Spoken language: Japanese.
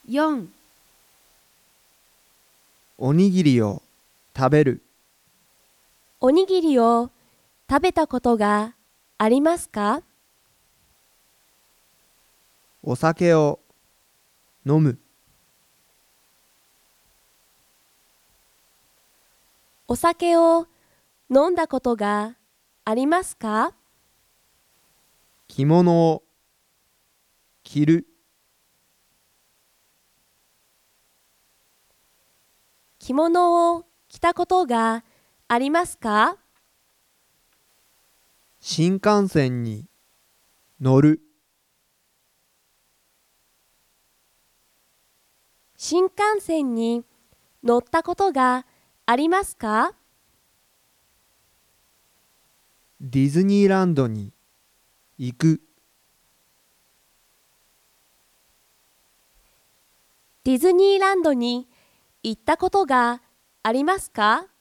4、 おにぎりを食べる。 おにぎりを食べたことがありますか？ お酒を飲む。 お酒を飲んだことがありますか？ 着物を着る。 着物を着たことがありますか？ 新幹線に乗る。 新幹線に乗ったことがありますか？ ディズニーランドに行く。 ディズニーランドに行ったことがありますか？